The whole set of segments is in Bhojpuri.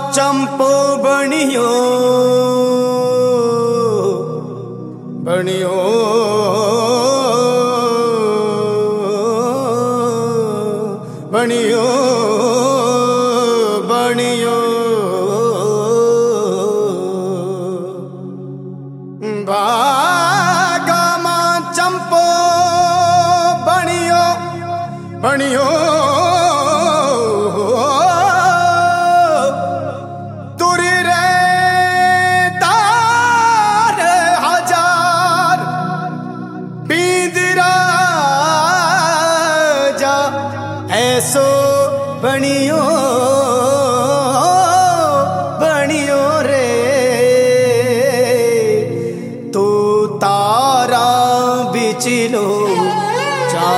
चंपो बनियो बनियो बनियो बनियो भागमा चंपो बनियो बनियो तुरी रे तार हजार पींदरा जा ऐसो बनियो बनियो रे तो तारा बिचलो जा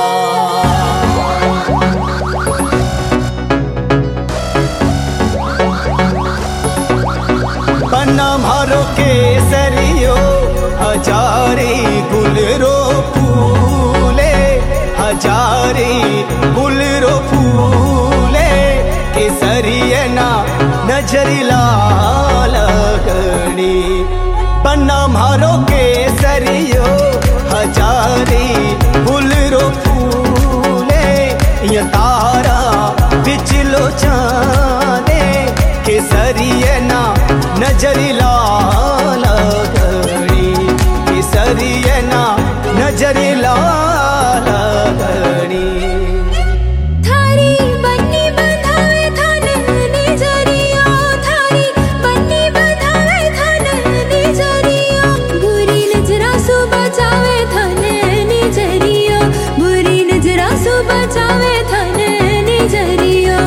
बन्ना मारो केसरियो हजारी गुलरो फूले हजारी गुलरो फूले केसरिये ना नजरी लाल गणी बन्ना मारो केसरियो हजारी गुलरो फूले ये तारा बिचलो चांदे केसरिये ना नजरी लाल गणी केसरिये ना नजरी लाल गणी थारी बन्नी बंधावे थान निजरिया थारी बन्नी बंधावे थान निजरिया बुरी नजरा सु बचावे थान निजरिया बुरी नजरा सु बचावे थान निजरिया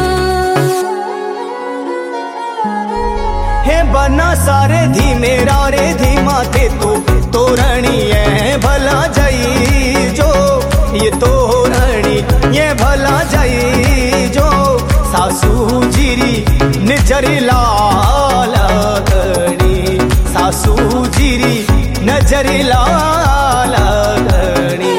हे बना सारे धीमे रे धीमा थे तो तोरणी है भला जाई जो ये तोरणी ये भला जाई जो सासू जीरी नजरी लाल गणी सासू जीरी नजरी लाल गणी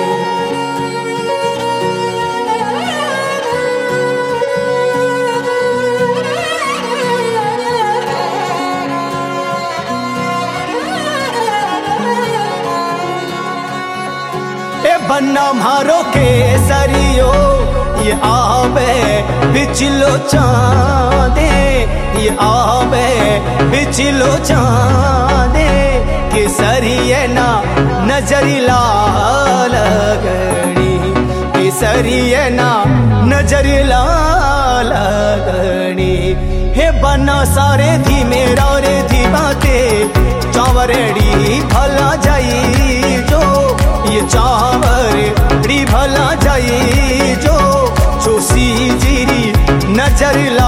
बन्ना मारो केसरियो ये आवे बिचलो चांदे ये आवे बिचलो चांदे केसरिये ना नजरी लाल गणी केसरिये ना नजरी लाल गणी हे बन्ना सारे धीमे रे धीमाते चावरेड़ी भला जाई जो ये चावरेड़ी भला जाई जो चोसी जीरी नजर